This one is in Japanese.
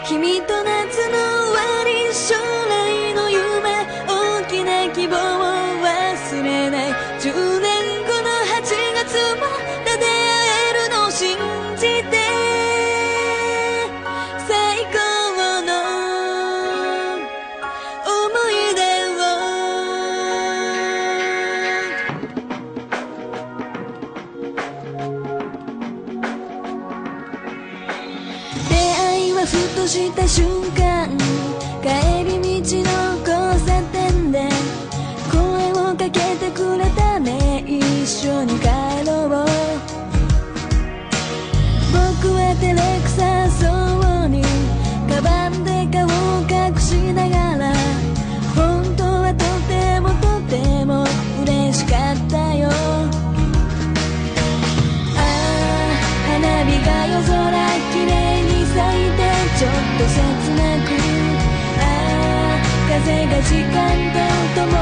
君と夏の終わり、将来の夢、大きな希望を忘れない。10年後の8月もまた出会えるのを信じて、最高の思い出を。出会いはふとした瞬間、帰り道の交差点で声をかけてくれたね。一緒に帰ろう。僕は照れくさそうにカバンで顔を隠しながら、本当はとてもとても嬉しかったよ。ああ、花火が夜空きれいに咲いてちょっと切なく、ああ、風が時間ととも